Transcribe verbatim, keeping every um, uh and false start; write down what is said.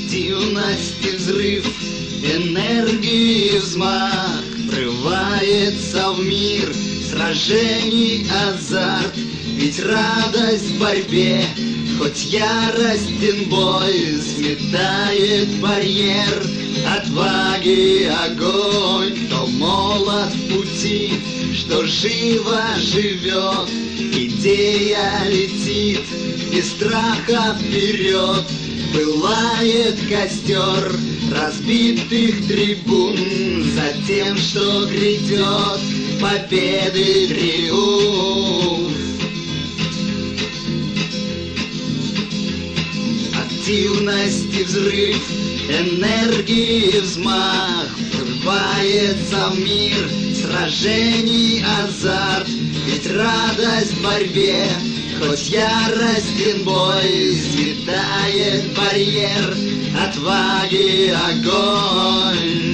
Активность и взрыв, энергии взмах, врывается в мир сражений азарт. Ведь радость в борьбе, хоть яростен бой, сметает барьер отваги огонь. Кто молод в пути, что живо живет, идея летит без страха вперед. Пылает костер разбитых трибун за тем, что грядет победы триумф. Активность и взрыв, энергии взмах, врывается в мир сражений азарт. Ведь радость в борьбе, хоть яростен бой, сметает барьер отваги огонь.